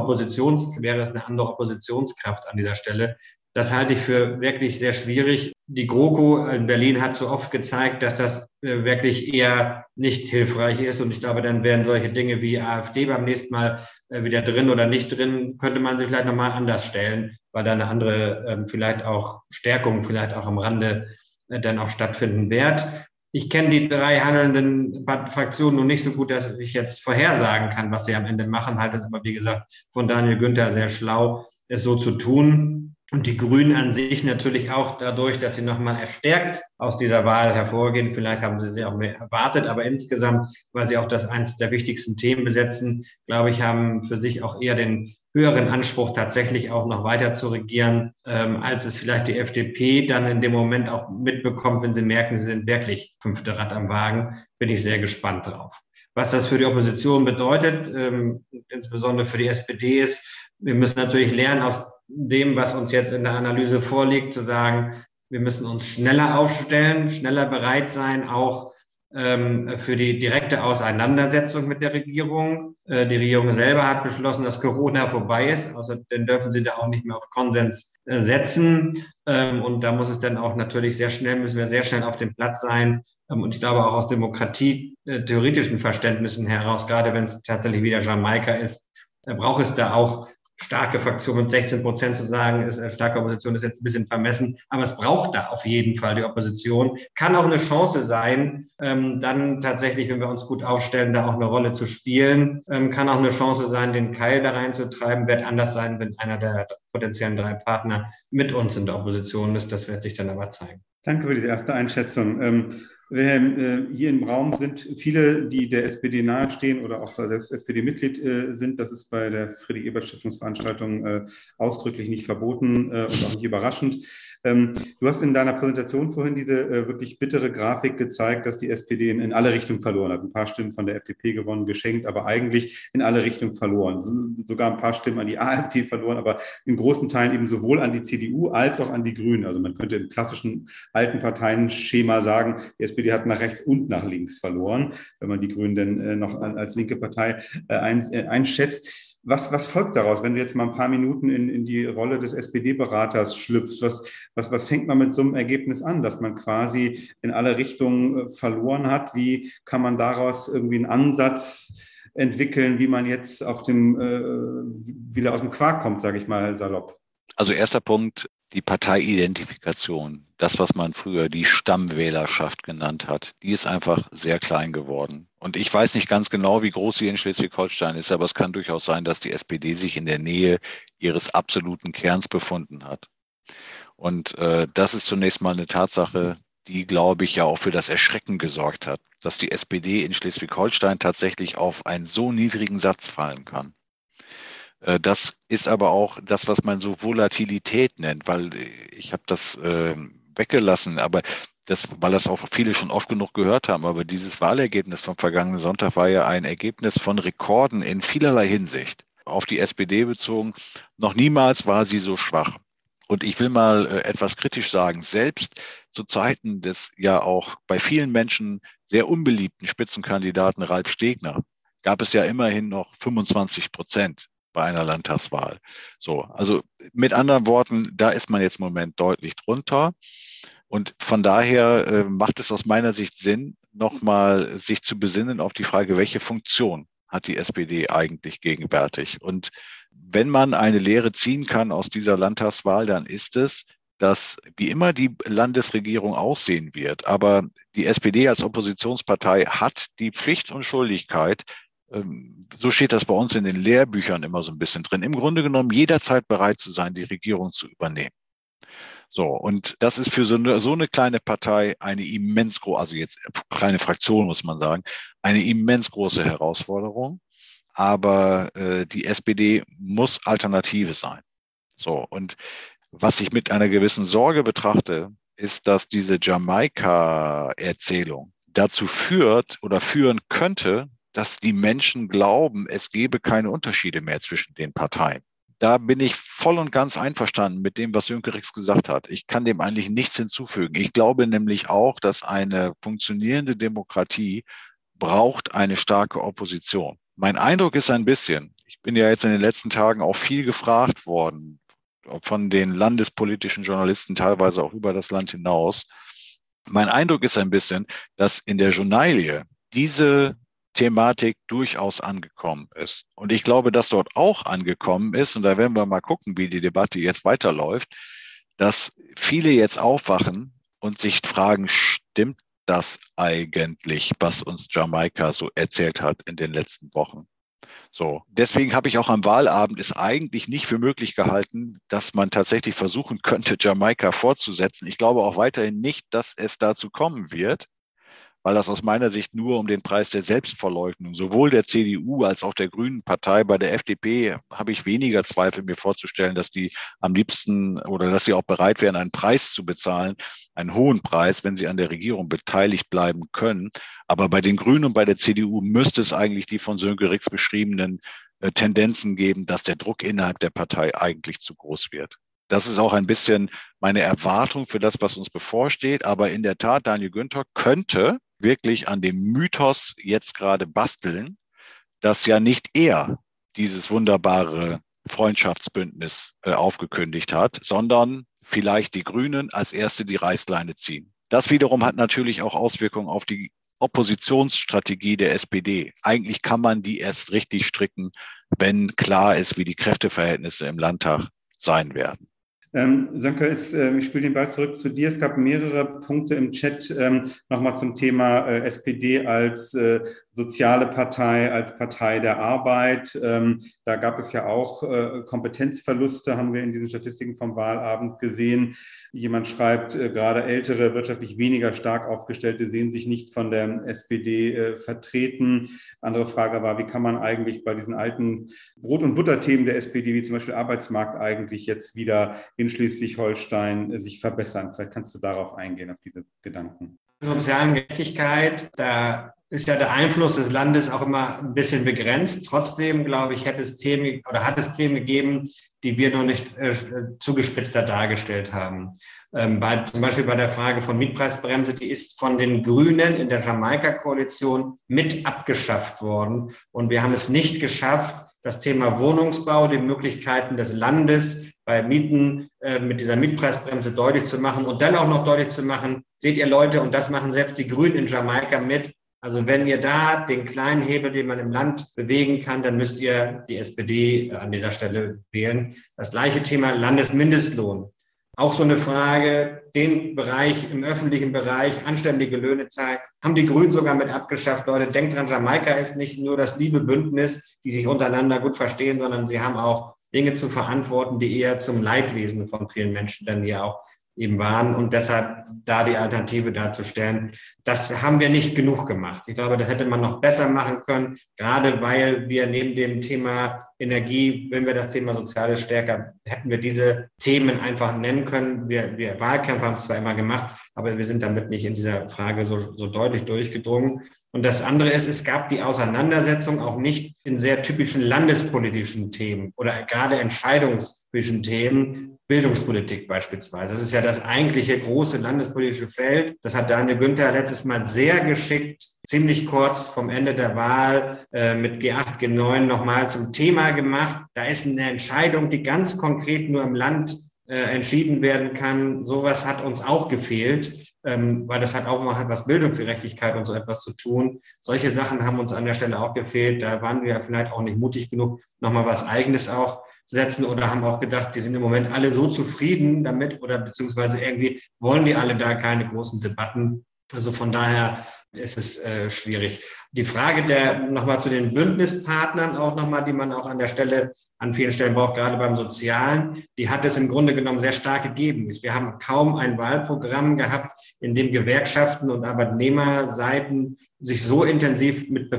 wäre es eine andere Oppositionskraft an dieser Stelle. Das halte ich für wirklich sehr schwierig. Die GroKo in Berlin hat so oft gezeigt, dass das wirklich eher nicht hilfreich ist. Und ich glaube, dann wären solche Dinge wie AfD beim nächsten Mal wieder drin oder nicht drin, könnte man sich vielleicht nochmal anders stellen, weil da eine andere vielleicht auch Stärkung vielleicht auch am Rande dann auch stattfinden wird. Ich kenne die drei handelnden Fraktionen noch nicht so gut, dass ich jetzt vorhersagen kann, was sie am Ende machen. Halte es aber, wie gesagt, von Daniel Günther sehr schlau, es so zu tun. Und die Grünen an sich natürlich auch dadurch, dass sie nochmal erstärkt aus dieser Wahl hervorgehen. Vielleicht haben sie auch mehr erwartet, aber insgesamt, weil sie auch das eines der wichtigsten Themen besetzen, glaube ich, haben für sich auch eher den höheren Anspruch, tatsächlich auch noch weiter zu regieren, als es vielleicht die FDP dann in dem Moment auch mitbekommt, wenn sie merken, sie sind wirklich fünfte Rad am Wagen. Bin ich sehr gespannt drauf. Was das für die Opposition bedeutet, insbesondere für die SPD ist, wir müssen natürlich lernen aus dem, was uns jetzt in der Analyse vorliegt, zu sagen, wir müssen uns schneller aufstellen, schneller bereit sein, auch für die direkte Auseinandersetzung mit der Regierung. Die Regierung selber hat beschlossen, dass Corona vorbei ist. Außerdem dürfen sie da auch nicht mehr auf Konsens setzen. Und da muss es dann auch natürlich müssen wir sehr schnell auf dem Platz sein. Und ich glaube auch aus demokratietheoretischen Verständnissen heraus, gerade wenn es tatsächlich wieder Jamaika ist, braucht es da auch starke Fraktion mit 16% zu sagen, ist starke Opposition, ist jetzt ein bisschen vermessen, aber es braucht da auf jeden Fall die Opposition. Kann auch eine Chance sein, dann tatsächlich, wenn wir uns gut aufstellen, da auch eine Rolle zu spielen. Kann auch eine Chance sein, den Keil da reinzutreiben, wird anders sein, wenn einer der potenziellen drei Partner mit uns in der Opposition ist. Das wird sich dann aber zeigen. Danke für diese erste Einschätzung. Hier im Raum sind viele, die der SPD nahestehen oder auch selbst SPD-Mitglied sind. Das ist bei der Friedrich-Ebert-Stiftungsveranstaltung ausdrücklich nicht verboten und auch nicht überraschend. Du hast in deiner Präsentation vorhin diese wirklich bittere Grafik gezeigt, dass die SPD in alle Richtungen verloren hat. Ein paar Stimmen von der FDP gewonnen, geschenkt, aber eigentlich in alle Richtungen verloren. Sogar ein paar Stimmen an die AfD verloren, aber in großen Teilen eben sowohl an die CDU als auch an die Grünen. Also man könnte im klassischen alten Parteienschema sagen, die SPD hat nach rechts und nach links verloren, wenn man die Grünen denn noch als linke Partei einschätzt. Was folgt daraus, wenn du jetzt mal ein paar Minuten in die Rolle des SPD-Beraters schlüpfst? Was fängt man mit so einem Ergebnis an, dass man quasi in alle Richtungen verloren hat? Wie kann man daraus irgendwie einen Ansatz entwickeln, wie man jetzt wieder aus dem Quark kommt, sage ich mal salopp? Also erster Punkt, die Parteiidentifikation, das, was man früher die Stammwählerschaft genannt hat, die ist einfach sehr klein geworden. Und ich weiß nicht ganz genau, wie groß sie in Schleswig-Holstein ist, aber es kann durchaus sein, dass die SPD sich in der Nähe ihres absoluten Kerns befunden hat. Und das ist zunächst mal eine Tatsache, die, glaube ich, ja auch für das Erschrecken gesorgt hat, dass die SPD in Schleswig-Holstein tatsächlich auf einen so niedrigen Satz fallen kann. Das ist aber auch das, was man so Volatilität nennt, weil ich habe das weggelassen, aber weil das auch viele schon oft genug gehört haben, aber dieses Wahlergebnis vom vergangenen Sonntag war ja ein Ergebnis von Rekorden in vielerlei Hinsicht. Auf die SPD bezogen, noch niemals war sie so schwach. Und ich will mal etwas kritisch sagen, selbst zu Zeiten des ja auch bei vielen Menschen sehr unbeliebten Spitzenkandidaten Ralf Stegner gab es ja immerhin noch 25% bei einer Landtagswahl. So, also mit anderen Worten, da ist man jetzt im Moment deutlich drunter. Und von daher macht es aus meiner Sicht Sinn, nochmal sich zu besinnen auf die Frage, welche Funktion hat die SPD eigentlich gegenwärtig? Und wenn man eine Lehre ziehen kann aus dieser Landtagswahl, dann ist es, dass wie immer die Landesregierung aussehen wird, aber die SPD als Oppositionspartei hat die Pflicht und Schuldigkeit, so steht das bei uns in den Lehrbüchern immer so ein bisschen drin, im Grunde genommen jederzeit bereit zu sein, die Regierung zu übernehmen. So, und das ist für so eine kleine Partei eine immens große, also jetzt kleine Fraktion muss man sagen, eine immens große Herausforderung. Aber die SPD muss Alternative sein. So, und was ich mit einer gewissen Sorge betrachte, ist, dass diese Jamaika-Erzählung dazu führt oder führen könnte, dass die Menschen glauben, es gebe keine Unterschiede mehr zwischen den Parteien. Da bin ich voll und ganz einverstanden mit dem, was Sönke Rix gesagt hat. Ich kann dem eigentlich nichts hinzufügen. Ich glaube nämlich auch, dass eine funktionierende Demokratie braucht eine starke Opposition. Mein Eindruck ist ein bisschen, ich bin ja jetzt in den letzten Tagen auch viel gefragt worden, von den landespolitischen Journalisten, teilweise auch über das Land hinaus. Mein Eindruck ist ein bisschen, dass in der Journalie diese Thematik durchaus angekommen ist. Und ich glaube, dass dort auch angekommen ist, und da werden wir mal gucken, wie die Debatte jetzt weiterläuft, dass viele jetzt aufwachen und sich fragen, stimmt das eigentlich, was uns Jamaika so erzählt hat in den letzten Wochen? So, deswegen habe ich auch am Wahlabend es eigentlich nicht für möglich gehalten, dass man tatsächlich versuchen könnte, Jamaika fortzusetzen. Ich glaube auch weiterhin nicht, dass es dazu kommen wird, weil das aus meiner Sicht nur um den Preis der Selbstverleugnung, sowohl der CDU als auch der Grünen Partei, bei der FDP habe ich weniger Zweifel, mir vorzustellen, dass die am liebsten oder dass sie auch bereit wären, einen Preis zu bezahlen, einen hohen Preis, wenn sie an der Regierung beteiligt bleiben können. Aber bei den Grünen und bei der CDU müsste es eigentlich die von Sönke Rix beschriebenen Tendenzen geben, dass der Druck innerhalb der Partei eigentlich zu groß wird. Das ist auch ein bisschen meine Erwartung für das, was uns bevorsteht. Aber in der Tat, Daniel Günther könnte wirklich an dem Mythos jetzt gerade basteln, dass ja nicht er dieses wunderbare Freundschaftsbündnis aufgekündigt hat, sondern vielleicht die Grünen als erste die Reißleine ziehen. Das wiederum hat natürlich auch Auswirkungen auf die Oppositionsstrategie der SPD. Eigentlich kann man die erst richtig stricken, wenn klar ist, wie die Kräfteverhältnisse im Landtag sein werden. Sönke, ich spiele den Ball zurück zu dir. Es gab mehrere Punkte im Chat nochmal zum Thema SPD als soziale Partei, als Partei der Arbeit. Da gab es ja auch Kompetenzverluste, haben wir in diesen Statistiken vom Wahlabend gesehen. Jemand schreibt, gerade ältere, wirtschaftlich weniger stark aufgestellte sehen sich nicht von der SPD vertreten. Andere Frage war, wie kann man eigentlich bei diesen alten Brot- und Butterthemen der SPD, wie zum Beispiel Arbeitsmarkt, eigentlich jetzt wieder in Schleswig-Holstein sich verbessern? Vielleicht kannst du darauf eingehen, auf diese Gedanken. Sozialen Gerechtigkeit, da ist ja der Einfluss des Landes auch immer ein bisschen begrenzt. Trotzdem, glaube ich, hat es Themen gegeben, die wir noch nicht zugespitzter dargestellt haben. Zum Beispiel bei der Frage von Mietpreisbremse, die ist von den Grünen in der Jamaika-Koalition mit abgeschafft worden. Und wir haben es nicht geschafft, das Thema Wohnungsbau, die Möglichkeiten des Landes bei Mieten mit dieser Mietpreisbremse deutlich zu machen und dann auch noch deutlich zu machen, seht ihr Leute, und das machen selbst die Grünen in Jamaika mit. Also wenn ihr da den kleinen Hebel, den man im Land bewegen kann, dann müsst ihr die SPD an dieser Stelle wählen. Das gleiche Thema Landesmindestlohn. Auch so eine Frage, den Bereich im öffentlichen Bereich, anständige Löhne zahlen, haben die Grünen sogar mit abgeschafft. Leute, denkt dran, Jamaika ist nicht nur das liebe Bündnis, die sich untereinander gut verstehen, sondern sie haben auch Dinge zu verantworten, die eher zum Leidwesen von vielen Menschen dann hier auch eben waren. Und deshalb da die Alternative darzustellen, das haben wir nicht genug gemacht. Ich glaube, das hätte man noch besser machen können, gerade weil wir neben dem Thema Energie, wenn wir das Thema Soziales stärker, hätten wir diese Themen einfach nennen können. Wir Wahlkämpfer haben es zwar immer gemacht, aber wir sind damit nicht in dieser Frage so deutlich durchgedrungen. Und das andere ist, es gab die Auseinandersetzung auch nicht in sehr typischen landespolitischen Themen oder gerade entscheidungspolitischen Themen, Bildungspolitik beispielsweise. Das ist ja das eigentliche große landespolitische Feld. Das hat Daniel Günther letztes Mal sehr geschickt, ziemlich kurz vom Ende der Wahl mit G8, G9 nochmal zum Thema gemacht. Da ist eine Entscheidung, die ganz konkret nur im Land entschieden werden kann. Sowas hat uns auch gefehlt. Weil das hat auch was Bildungsgerechtigkeit und so etwas zu tun. Solche Sachen haben uns an der Stelle auch gefehlt. Da waren wir vielleicht auch nicht mutig genug, nochmal was Eigenes auch zu setzen oder haben auch gedacht, die sind im Moment alle so zufrieden damit oder beziehungsweise irgendwie wollen die alle da keine großen Debatten. Also von daher ist es schwierig. Die Frage nochmal zu den Bündnispartnern auch nochmal, die man auch an der Stelle, an vielen Stellen braucht, gerade beim Sozialen, die hat es im Grunde genommen sehr stark gegeben. Wir haben kaum ein Wahlprogramm gehabt, in dem Gewerkschaften und Arbeitnehmerseiten sich so intensiv mit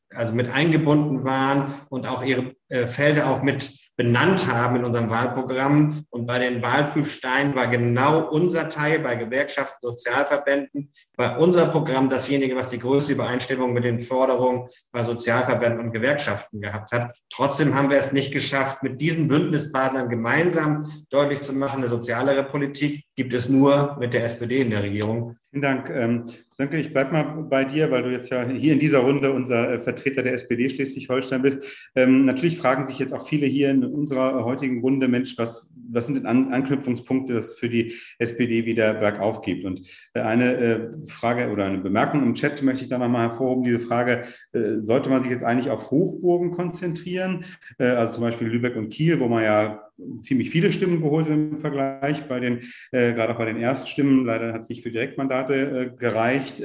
eingebunden waren und auch ihre Felder auch mit benannt haben in unserem Wahlprogramm. Und bei den Wahlprüfsteinen war genau unser Teil bei Gewerkschaften, Sozialverbänden, war unser Programm dasjenige, was die größte Übereinstimmung mit den Forderungen bei Sozialverbänden und Gewerkschaften gehabt hat. Trotzdem haben wir es nicht geschafft, mit diesen Bündnispartnern gemeinsam deutlich zu machen, eine sozialere Politik gibt es nur mit der SPD in der Regierung. Vielen Dank. Sönke, ich bleibe mal bei dir, weil du jetzt ja hier in dieser Runde unser Vertreter der SPD Schleswig-Holstein bist. Natürlich fragen sich jetzt auch viele hier in unserer heutigen Runde, Mensch, was sind denn Anknüpfungspunkte, dass es für die SPD wieder bergauf gibt? Und eine Frage oder eine Bemerkung im Chat möchte ich da nochmal hervorheben. Diese Frage, sollte man sich jetzt eigentlich auf Hochburgen konzentrieren? Also zum Beispiel Lübeck und Kiel, wo man ja ziemlich viele Stimmen geholt im Vergleich gerade auch bei den Erststimmen. Leider hat es nicht für Direktmandate gereicht,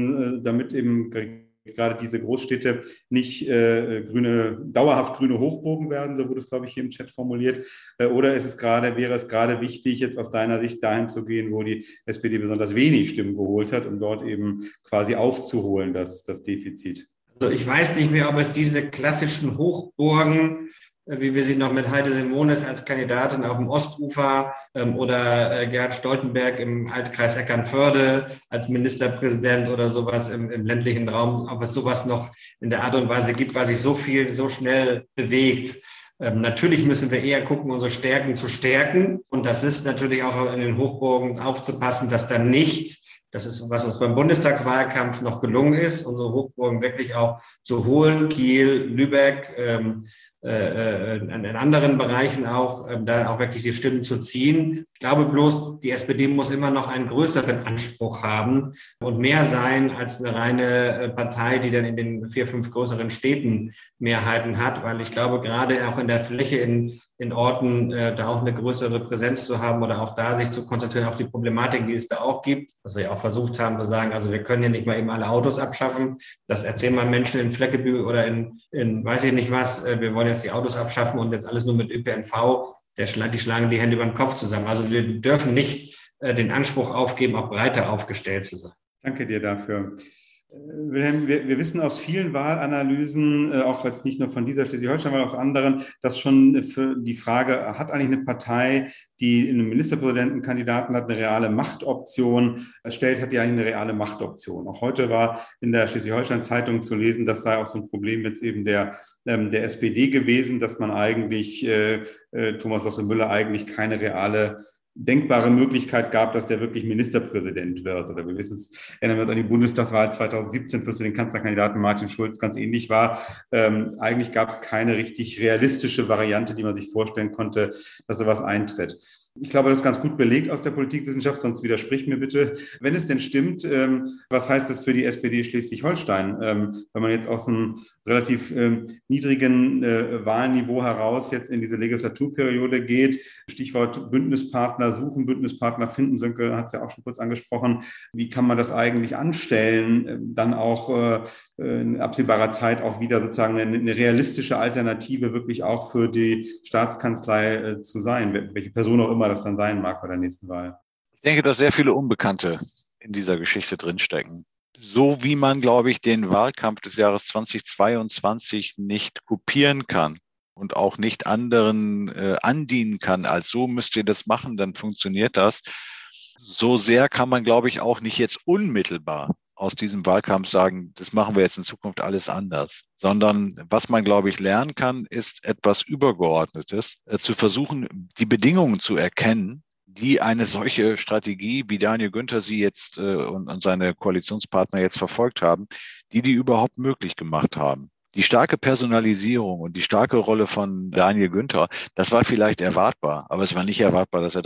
damit eben gerade diese Großstädte nicht dauerhaft grüne Hochburgen werden, so wurde es, glaube ich, hier im Chat formuliert. Oder wäre es gerade wichtig, jetzt aus deiner Sicht dahin zu gehen, wo die SPD besonders wenig Stimmen geholt hat, um dort eben quasi aufzuholen, das Defizit? Also ich weiß nicht mehr, ob es diese klassischen Hochburgen, wie wir sie noch mit Heide Simonis als Kandidatin auf dem Ostufer oder Gerhard Stoltenberg im Altkreis Eckernförde als Ministerpräsident oder sowas im ländlichen Raum, ob es sowas noch in der Art und Weise gibt, weil sich so viel so schnell bewegt. Natürlich müssen wir eher gucken, unsere Stärken zu stärken. Und das ist natürlich auch in den Hochburgen aufzupassen, dass dann nicht, das ist, was uns beim Bundestagswahlkampf noch gelungen ist, unsere Hochburgen wirklich auch zu holen, Kiel, Lübeck, in anderen Bereichen auch, da auch wirklich die Stimmen zu ziehen. Ich glaube bloß, die SPD muss immer noch einen größeren Anspruch haben und mehr sein als eine reine Partei, die dann in den 4, 5 größeren Städten Mehrheiten hat, weil ich glaube, gerade auch in der Fläche in Orten da auch eine größere Präsenz zu haben oder auch da sich zu konzentrieren auf die Problematik, die es da auch gibt, was wir ja auch versucht haben zu sagen, also wir können hier nicht mal eben alle Autos abschaffen, das erzählen mal Menschen in Fleckebü oder in weiß ich nicht was, wir wollen jetzt die Autos abschaffen und jetzt alles nur mit ÖPNV, die schlagen die Hände über den Kopf zusammen. Also wir dürfen nicht den Anspruch aufgeben, auch breiter aufgestellt zu sein. Danke dir dafür. Wilhelm, wir wissen aus vielen Wahlanalysen, auch jetzt nicht nur von dieser Schleswig-Holstein-Wahl, aus anderen, dass schon für die Frage, hat eigentlich eine Partei, die einen Ministerpräsidentenkandidaten hat, eine reale Machtoption stellt, hat die eigentlich eine reale Machtoption. Auch heute war in der Schleswig-Holstein-Zeitung zu lesen, das sei auch so ein Problem jetzt eben der SPD gewesen, dass man eigentlich Thomas Losse-Müller eigentlich keine reale denkbare Möglichkeit gab, dass der wirklich Ministerpräsident wird. Oder wir wissen es, erinnern wir uns an die Bundestagswahl 2017, für den Kanzlerkandidaten Martin Schulz ganz ähnlich war. Eigentlich gab es keine richtig realistische Variante, die man sich vorstellen konnte, dass sowas eintritt. Ich glaube, das ist ganz gut belegt aus der Politikwissenschaft, sonst widersprich mir bitte. Wenn es denn stimmt, was heißt das für die SPD Schleswig-Holstein? Wenn man jetzt aus einem relativ niedrigen Wahlniveau heraus jetzt in diese Legislaturperiode geht, Stichwort Bündnispartner suchen, Bündnispartner finden, Sönke hat es ja auch schon kurz angesprochen. Wie kann man das eigentlich anstellen, dann auch in absehbarer Zeit auch wieder sozusagen eine realistische Alternative wirklich auch für die Staatskanzlei zu sein, welche Person auch immer das dann sein mag bei der nächsten Wahl? Ich denke, dass sehr viele Unbekannte in dieser Geschichte drinstecken. So wie man, glaube ich, den Wahlkampf des Jahres 2022 nicht kopieren kann und auch nicht anderen andienen kann, als so müsst ihr das machen, dann funktioniert das. So sehr kann man, glaube ich, auch nicht jetzt unmittelbar aus diesem Wahlkampf sagen, das machen wir jetzt in Zukunft alles anders, sondern was man, glaube ich, lernen kann, ist etwas Übergeordnetes, zu versuchen, die Bedingungen zu erkennen, die eine solche Strategie, wie Daniel Günther sie jetzt und seine Koalitionspartner jetzt verfolgt haben, die überhaupt möglich gemacht haben. Die starke Personalisierung und die starke Rolle von Daniel Günther, das war vielleicht erwartbar, aber es war nicht erwartbar, dass er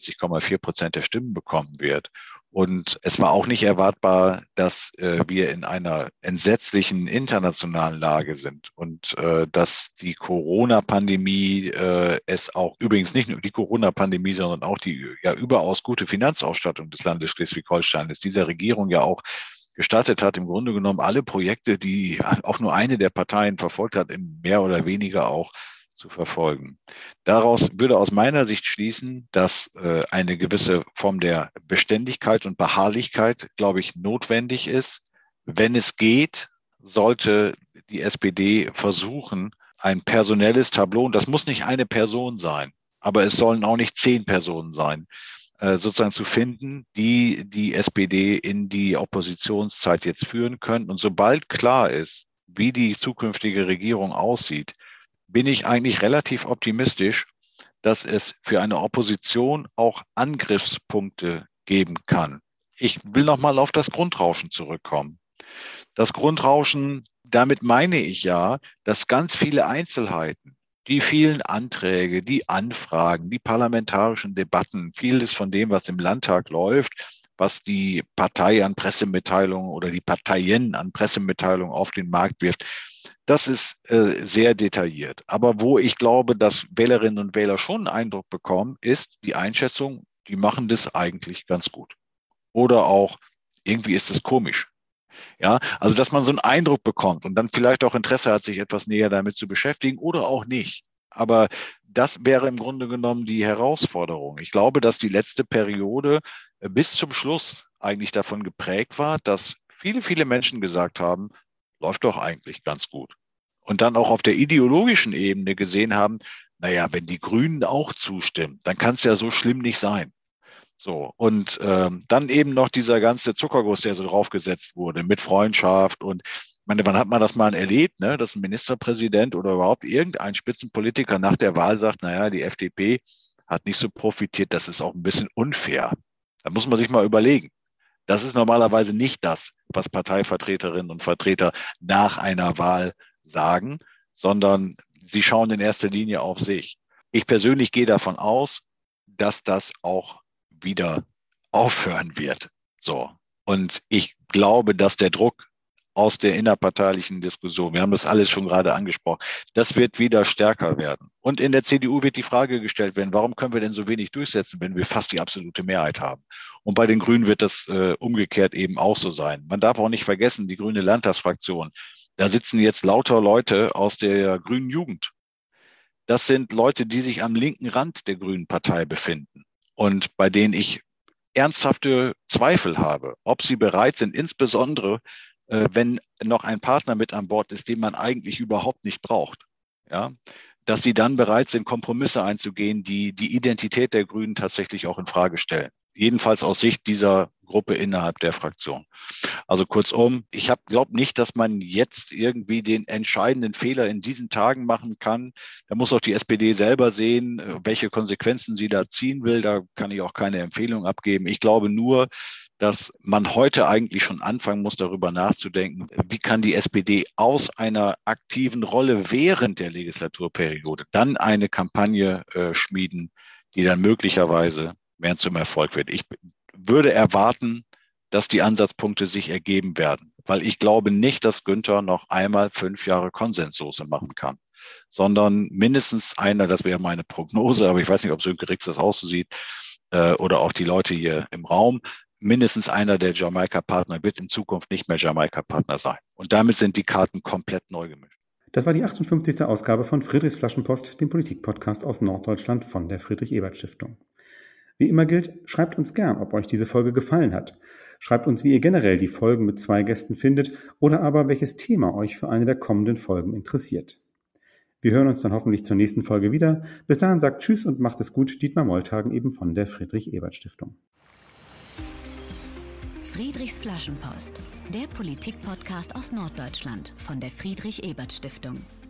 43,4% der Stimmen bekommen wird. Und es war auch nicht erwartbar, dass wir in einer entsetzlichen internationalen Lage sind und dass die Corona-Pandemie es auch, übrigens nicht nur die Corona-Pandemie, sondern auch die ja überaus gute Finanzausstattung des Landes Schleswig-Holstein, ist dieser Regierung ja auch gestattet hat, im Grunde genommen alle Projekte, die auch nur eine der Parteien verfolgt hat, in mehr oder weniger auch zu verfolgen. Daraus würde aus meiner Sicht schließen, dass eine gewisse Form der Beständigkeit und Beharrlichkeit, glaube ich, notwendig ist. Wenn es geht, sollte die SPD versuchen, ein personelles Tableau, und das muss nicht eine Person sein, aber es sollen auch nicht 10 Personen sein, sozusagen zu finden, die SPD in die Oppositionszeit jetzt führen können. Und sobald klar ist, wie die zukünftige Regierung aussieht, bin ich eigentlich relativ optimistisch, dass es für eine Opposition auch Angriffspunkte geben kann. Ich will nochmal auf das Grundrauschen zurückkommen. Das Grundrauschen, damit meine ich ja, dass ganz viele Einzelheiten, die vielen Anträge, die Anfragen, die parlamentarischen Debatten, vieles von dem, was im Landtag läuft, was die Partei an Pressemitteilungen oder die Parteien an Pressemitteilungen auf den Markt wirft, das ist sehr detailliert. Aber wo ich glaube, dass Wählerinnen und Wähler schon einen Eindruck bekommen, ist die Einschätzung, die machen das eigentlich ganz gut. Oder auch, irgendwie ist es komisch. Ja, also dass man so einen Eindruck bekommt und dann vielleicht auch Interesse hat, sich etwas näher damit zu beschäftigen oder auch nicht. Aber das wäre im Grunde genommen die Herausforderung. Ich glaube, dass die letzte Periode bis zum Schluss eigentlich davon geprägt war, dass viele Menschen gesagt haben, läuft doch eigentlich ganz gut. Und dann auch auf der ideologischen Ebene gesehen haben, naja, wenn die Grünen auch zustimmen, dann kann es ja so schlimm nicht sein. So, und dann eben noch dieser ganze Zuckerguss, der so draufgesetzt wurde mit Freundschaft und ich meine, wann hat man das mal erlebt, ne, dass ein Ministerpräsident oder überhaupt irgendein Spitzenpolitiker nach der Wahl sagt, naja, die FDP hat nicht so profitiert, das ist auch ein bisschen unfair. Da muss man sich mal überlegen. Das ist normalerweise nicht das, was Parteivertreterinnen und Vertreter nach einer Wahl sagen, sondern sie schauen in erster Linie auf sich. Ich persönlich gehe davon aus, dass das auch wieder aufhören wird. So. Und ich glaube, dass der Druck aus der innerparteilichen Diskussion, wir haben das alles schon gerade angesprochen, das wird wieder stärker werden. Und in der CDU wird die Frage gestellt werden, warum können wir denn so wenig durchsetzen, wenn wir fast die absolute Mehrheit haben? Und bei den Grünen wird das umgekehrt eben auch so sein. Man darf auch nicht vergessen, die grüne Landtagsfraktion, da sitzen jetzt lauter Leute aus der grünen Jugend. Das sind Leute, die sich am linken Rand der Grünen Partei befinden und bei denen ich ernsthafte Zweifel habe, ob sie bereit sind, insbesondere wenn noch ein Partner mit an Bord ist, den man eigentlich überhaupt nicht braucht, ja, dass sie dann bereit sind, Kompromisse einzugehen, die die Identität der Grünen tatsächlich auch in Frage stellen. Jedenfalls aus Sicht dieser Gruppe innerhalb der Fraktion. Also kurzum, ich glaube nicht, dass man jetzt irgendwie den entscheidenden Fehler in diesen Tagen machen kann. Da muss auch die SPD selber sehen, welche Konsequenzen sie da ziehen will. Da kann ich auch keine Empfehlung abgeben. Ich glaube nur, dass man heute eigentlich schon anfangen muss, darüber nachzudenken, wie kann die SPD aus einer aktiven Rolle während der Legislaturperiode dann eine Kampagne schmieden, die dann möglicherweise mehr zum Erfolg wird. Ich würde erwarten, dass die Ansatzpunkte sich ergeben werden, weil ich glaube nicht, dass Günther noch einmal 5 Jahre Konsenssoße machen kann, sondern mindestens einer, das wäre meine Prognose, aber ich weiß nicht, ob Sönke Rix das auch so sieht oder auch die Leute hier im Raum, mindestens einer der Jamaika-Partner wird in Zukunft nicht mehr Jamaika-Partner sein. Und damit sind die Karten komplett neu gemischt. Das war die 58. Ausgabe von Friedrichs Flaschenpost, dem Politik-Podcast aus Norddeutschland von der Friedrich-Ebert-Stiftung. Wie immer gilt, schreibt uns gern, ob euch diese Folge gefallen hat. Schreibt uns, wie ihr generell die Folgen mit 2 Gästen findet oder aber welches Thema euch für eine der kommenden Folgen interessiert. Wir hören uns dann hoffentlich zur nächsten Folge wieder. Bis dahin sagt Tschüss und macht es gut, Dietmar Molthagen eben von der Friedrich-Ebert-Stiftung. Friedrichs Flaschenpost, der Politik-Podcast aus Norddeutschland von der Friedrich-Ebert-Stiftung.